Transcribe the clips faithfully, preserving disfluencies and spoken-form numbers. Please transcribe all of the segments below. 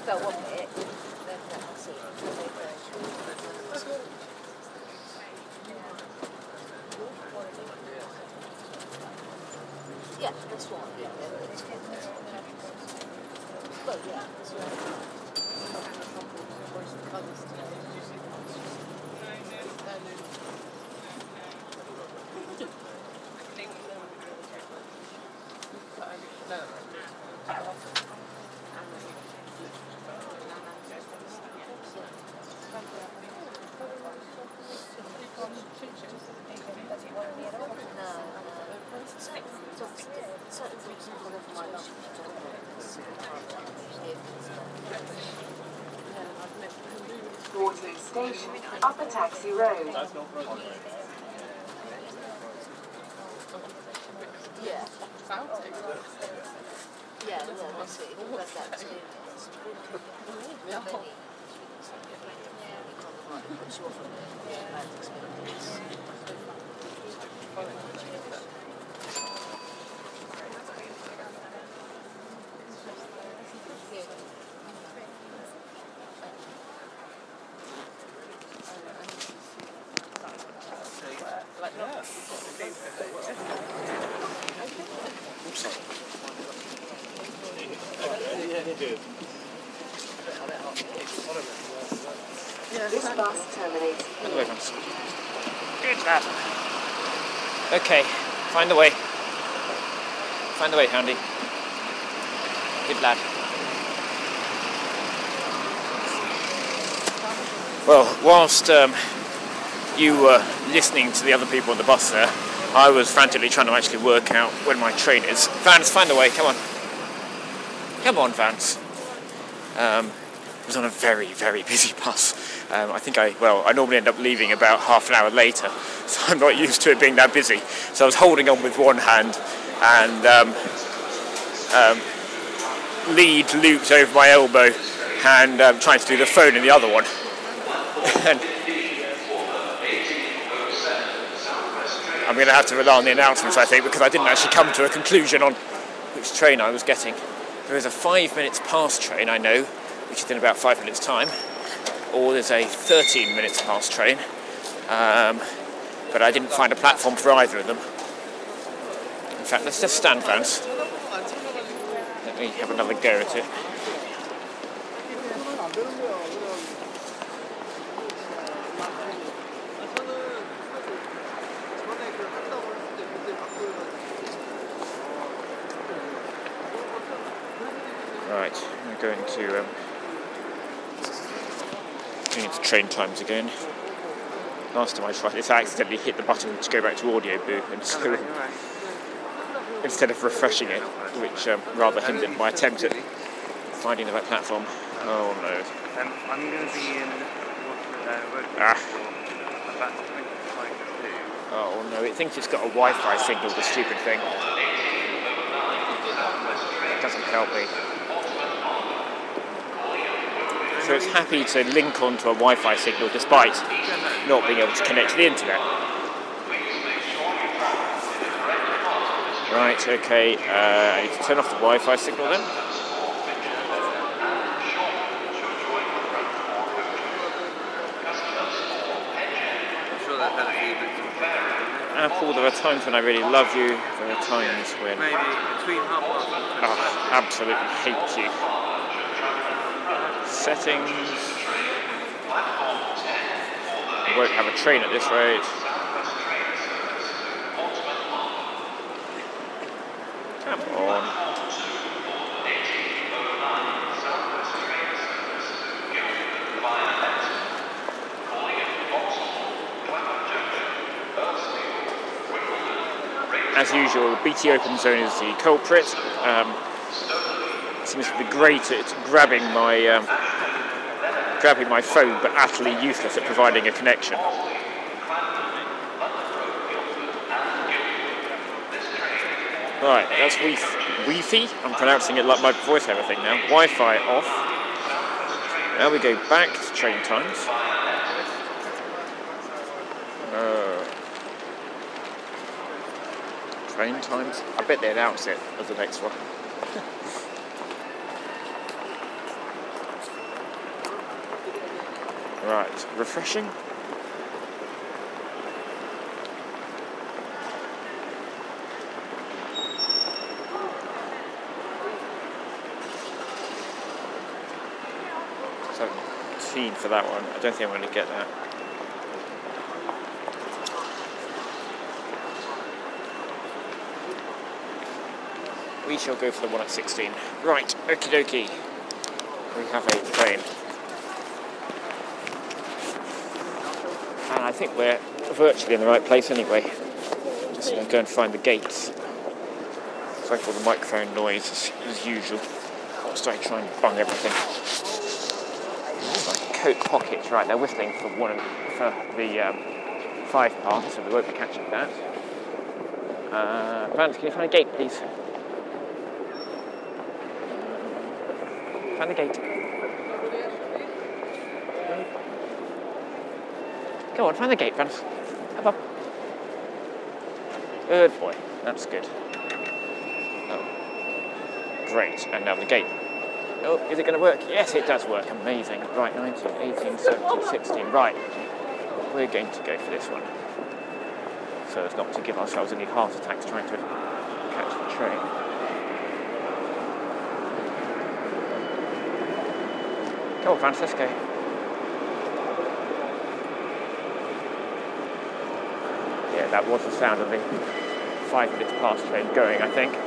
felt one bit, then that's it. Yeah, that's one. Yeah, that's one. Well, yeah, that's one. Waterloo Station, Upper Taxi Road. Yeah. Yeah, yeah, that's it. That's that too. Yeah. Puts you off on the bad experience. This bus terminates here. Good lad. Okay, find the way. Find the way, Handy. Good lad. Well, whilst um, you were listening to the other people on the bus there, I was frantically trying to actually work out when my train is. Vance, find the way, come on. Come on, Vance. Um, I was on a very, very busy bus. Um, I think I, well, I normally end up leaving about half an hour later, so I'm not used to it being that busy. So I was holding on with one hand and um, um, lead looped over my elbow and um, trying to do the phone in the other one. And I'm going to have to rely on the announcements, I think, because I didn't actually come to a conclusion on which train I was getting. There is a five minutes past train, I know, which is in about five minutes' time, or there's a thirteen minutes past train, um, but I didn't find a platform for either of them. In fact, let's just stand, Vance. Let me have another go at it. Right, we're going to um, going into train times again. Last time I tried this, I accidentally hit the button to go back to audio boo, and so instead of refreshing it, which um, rather hindered my attempt at finding the right platform. Oh no. Um, I'm going to be in uh, road ah. about twenty-five to two. Oh no, it thinks it's got a Wi-Fi signal, the stupid thing. It doesn't help me. So it's happy to link onto a Wi-Fi signal despite not being able to connect to the internet. Right, okay, uh, I need to turn off the Wi-Fi signal then. Apple, there are times when I really love you, there are times when... Maybe between half past and oh, absolutely hate you. Settings. I won't have a train at this rate. Come on. As usual, the B T Open Zone is the culprit. Um, seems to be great at grabbing my um, grabbing my phone, but utterly useless at providing a connection. Right, that's Wi-Fi. I'm pronouncing it like my voiceover thing now. Wi-Fi off. Now we go back to train times. Uh, train times. I bet they announce it as the next one. Right, refreshing. seventeen for that one. I don't think I'm going to get that. We shall go for the one at sixteen. Right, okie dokie. We have a train. And I think we're virtually in the right place anyway. Just going to go and find the gates. Sorry for the microphone noise as, as usual. Whilst I try and bung everything. It's like Coke pockets, right? They're whistling for one for the um, five part, so we won't be catching that. Uh, Vance, can you find a gate, please? Find the gate. Go on, find the gate, Vance. Up, up. Good boy. That's good. Oh. Great. And now the gate. Oh, is it going to work? Yes, it does work. Amazing. Right, nineteen, eighteen, seventeen, sixteen. Right. We're going to go for this one. So as not to give ourselves any heart attacks trying to catch the train. Go on, Vance, let's go. Yeah, that was the sound of the five minutes past train going, I think.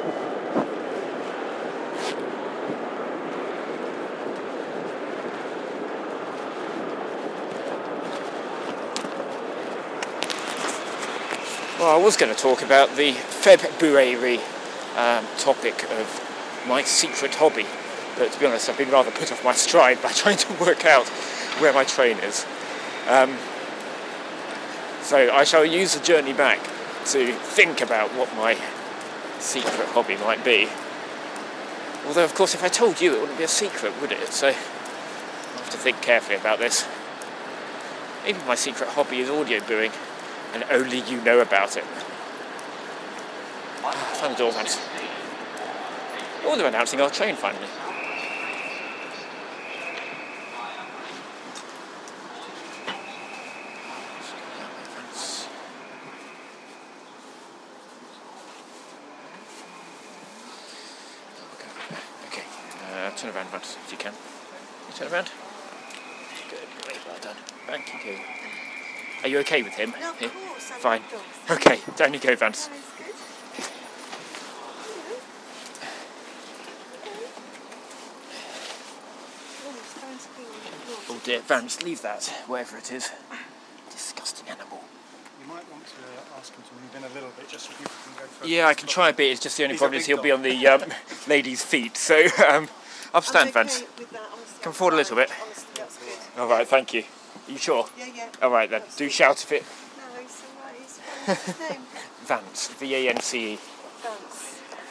Well, I was going to talk about the February um, topic of my secret hobby, but to be honest, I've been rather put off my stride by trying to work out where my train is. Um, so I shall use the journey back to think about what my secret hobby might be. Although, of course, if I told you, it wouldn't be a secret, would it? So I'll have to think carefully about this. Maybe my secret hobby is audio booing, and only you know about it. Find the door, Vance. Oh, they're announcing our train finally. Okay, uh, turn around, Vance, if you can. You turn around. Good, very well done. Thank you. Are you okay with him? No, of Yeah. course. I Fine. love dogs. Okay, down you go, Vance. That is good. Oh, it's going to be Oh dear, Vance, leave that, wherever it is. Disgusting animal. You might want to ask him to move in a little bit just so people can go further. Yeah, I can try a bit, it's just the only He's a problem is big he'll be on the um, lady's feet, so um, up stand, Vance. Come forward a little bit. Honestly, that's good. Alright, thank you. Are you sure? Yeah, yeah. Alright then, do shout if it. No, it's alright. It's fine. What's his name? Vance, V A N C E. Vance.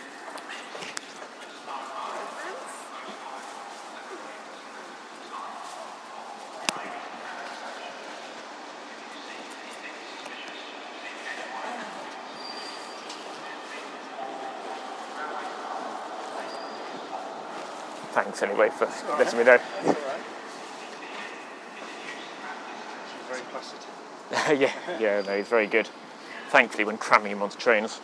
Thanks anyway for letting me know. That's all right. She's very placid. yeah, yeah, no, he's very good. Thankfully, when cramming him onto trains.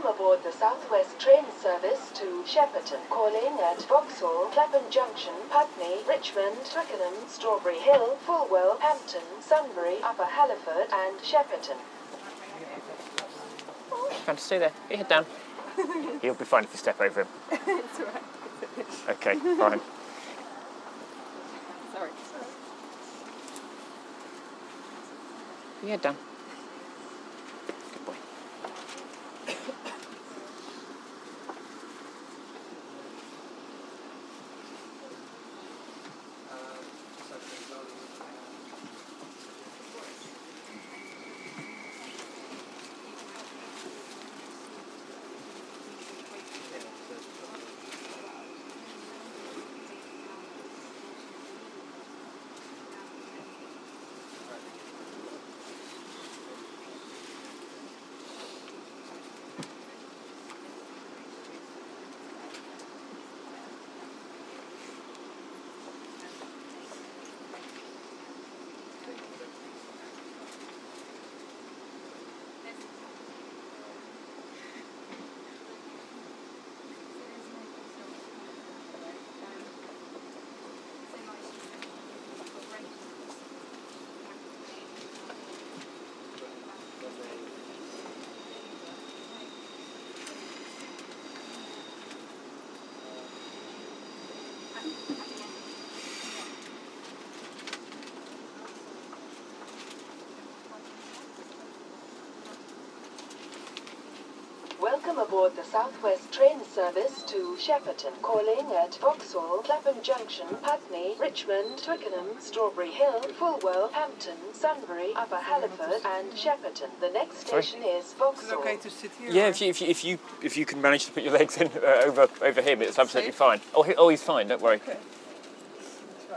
Welcome aboard the Southwest train service to Shepperton, calling at Vauxhall, Clapham Junction, Putney, Richmond, Twickenham, Strawberry Hill, Fulwell, Hampton, Sunbury, Upper Halliford and Shepperton. Trying to stay there. Get your head down. He'll be fine if you step over him. It's alright. Okay, fine. Sorry. Get your head down. Good boy. Welcome aboard the Southwest train service to Shepperton, calling at Vauxhall, Clapham Junction, Putney, Richmond, Twickenham, Strawberry Hill, Fulwell, Hampton, Sunbury, Upper Halliford and Shepperton. The next Sorry? station is Is it Vauxhall. okay to sit here? Yeah, or- if you if you if you if you can manage to put your legs in uh, over over him, it's absolutely fine. Oh, he, oh, he's fine. Don't worry. Okay. Try.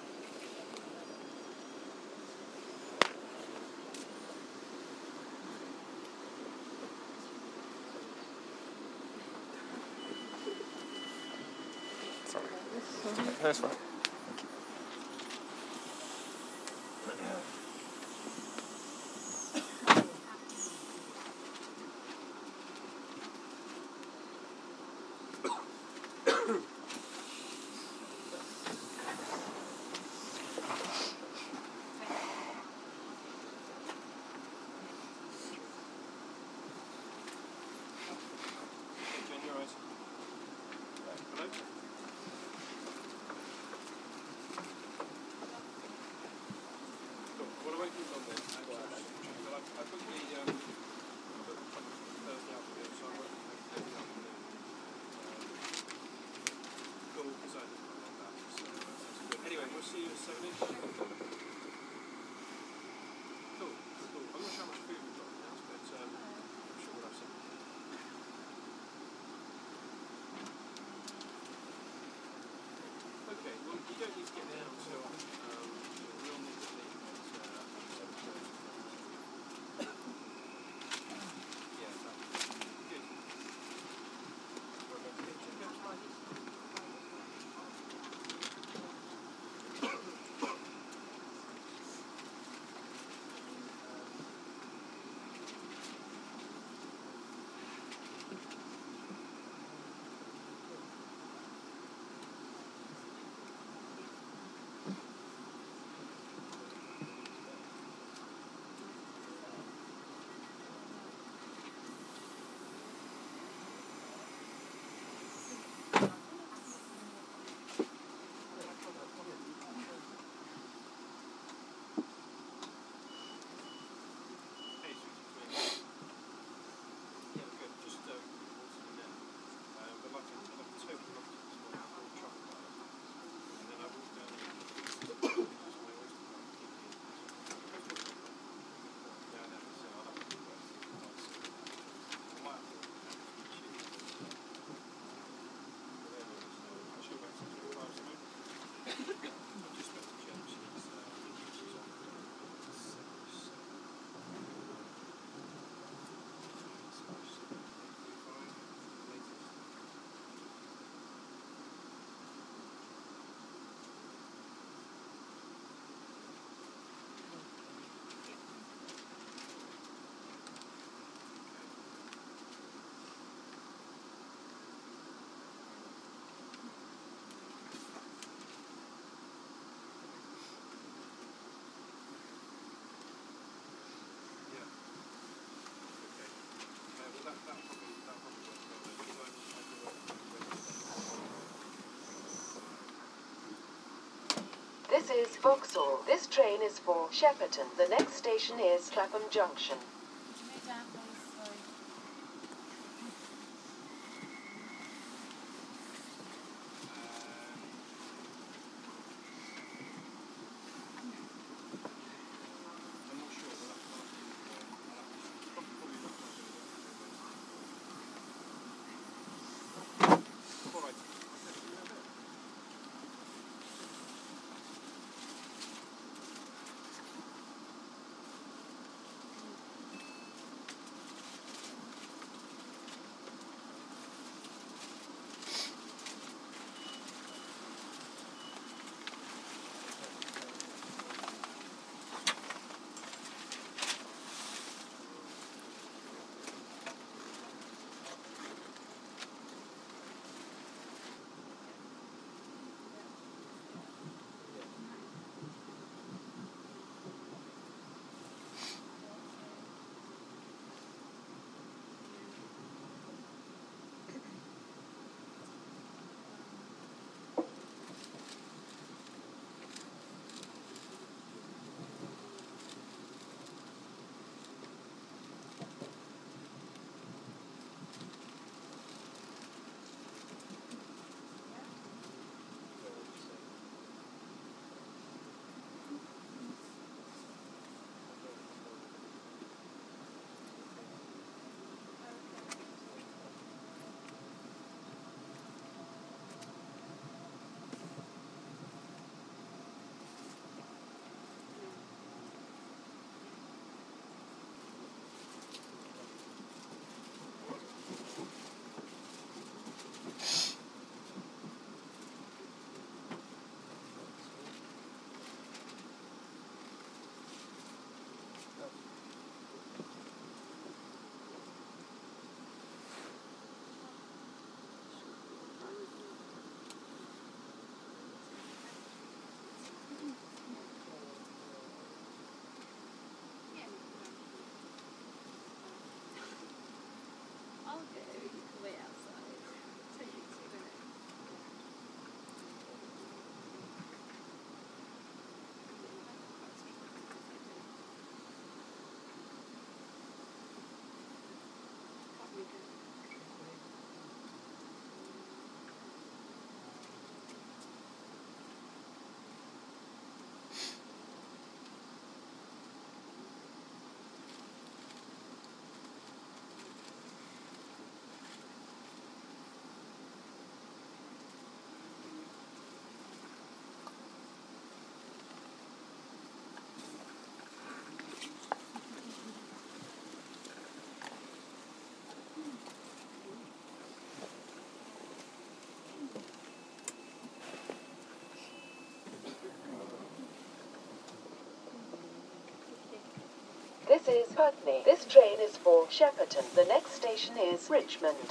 Sorry. That's right. Anyway, we'll see you at seven-ish. Cool, cool. I'm not sure how much food we've got now, but um, I'm sure we'll have some. Okay, well, you don't need to get down until um, we'll need to leave at uh, seven thirty. Yeah, that's good. We're going to get you go slices. This is Vauxhall. This train is for Shepperton. The next station is Clapham Junction. I'm not sure. We'll have to ask him. I'll have to probably not try to do that. All right. This is Putney. This train is for Shepperton. The next station is Richmond.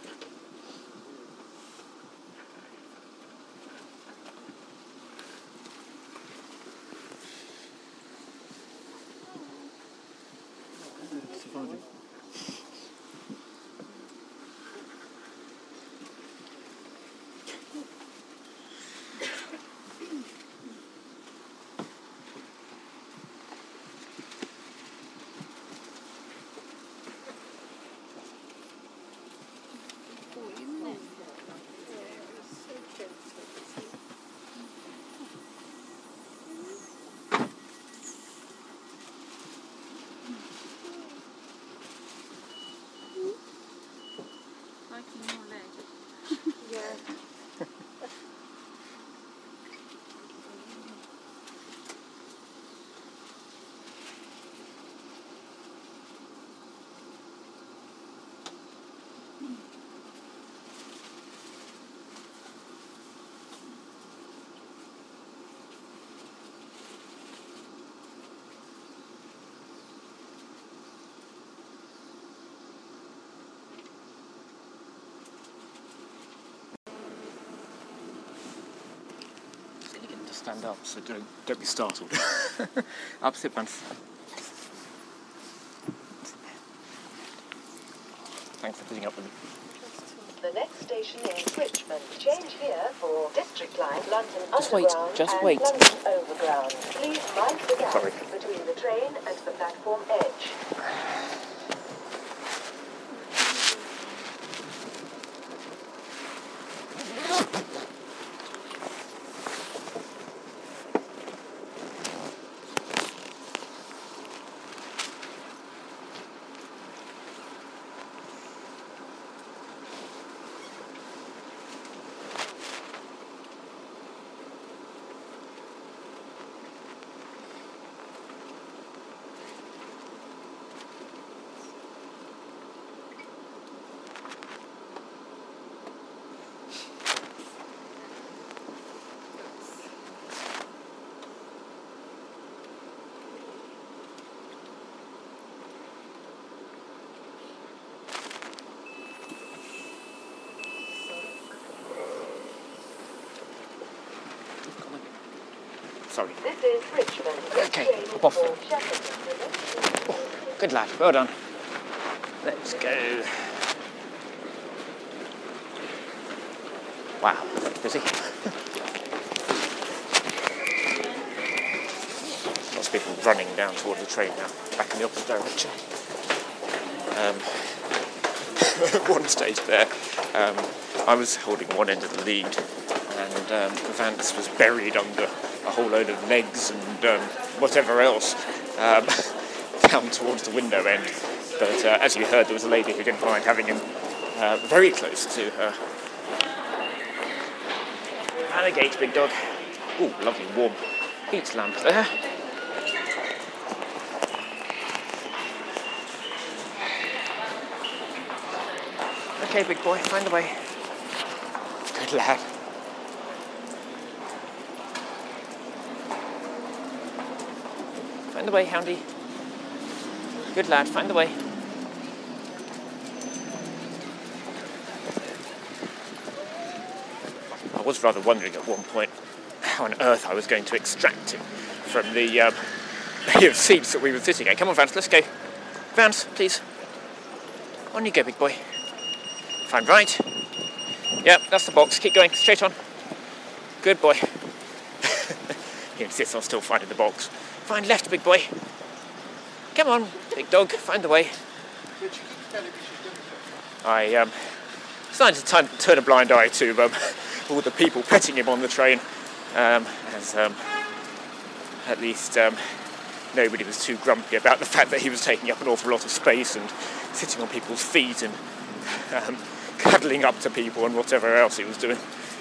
Stand up, so don't don't be startled. Up, sit, man. Thanks for putting up with me. The next station is Richmond. Change here for District Line, London Just wait, Underground, just and wait. London Overground. ground. Please mind the gap Sorry. between the train and the platform edge. Sorry. This is Richmond. Okay, Train hop off. for Shepperton. Oh, good lad, well done. Let's go. Wow, busy. Lots of people running down towards the train now, back in the opposite direction. Um, at one stage there, um, I was holding one end of the lead, and um, Vance was buried under a whole load of legs and um, whatever else um, down towards the window end. But uh, as you heard, there was a lady who didn't mind having him uh, very close to her. And a gate, big dog. Ooh, lovely warm heat lamp there. Okay, big boy, find the way. Good lad. Find the way, Houndy. Good lad, find the way. I was rather wondering at one point how on earth I was going to extract him from the um, bay of seats that we were sitting at. Come on, Vance, let's go. Vance, please. On you go, big boy. Find right. Yep, that's the box. Keep going, straight on. Good boy. He insists on still finding the box. Find left, big boy. Come on, big dog, find the way. I um, started to t- turn a blind eye to um, all the people petting him on the train, um, as um, at least um, nobody was too grumpy about the fact that he was taking up an awful lot of space and sitting on people's feet and um, cuddling up to people and whatever else he was doing.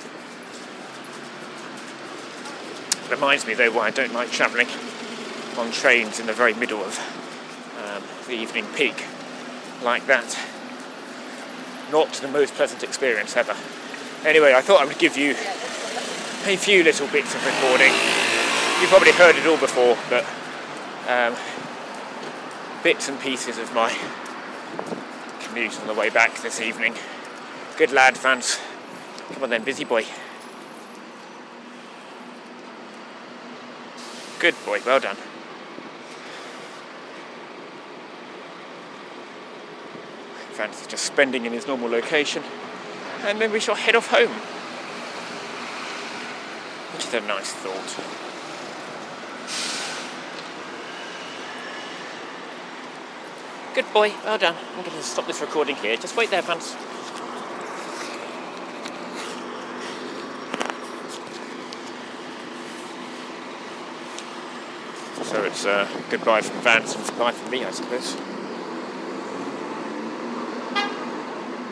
Reminds me though why I don't like travelling on trains in the very middle of um, the evening peak like that. Not the most pleasant experience ever. Anyway, I thought I would give you a few little bits of recording. You've probably heard it all before, but um, bits and pieces of my commute on the way back this evening. Good lad, Vance. Come on then, busy boy. Good boy, well done. Vance is just spending in his normal location, and then we shall head off home. Which is a nice thought. Good boy, well done. I'm going to stop this recording here. Just wait there, Vance. So it's uh, goodbye from Vance and goodbye from me, I suppose.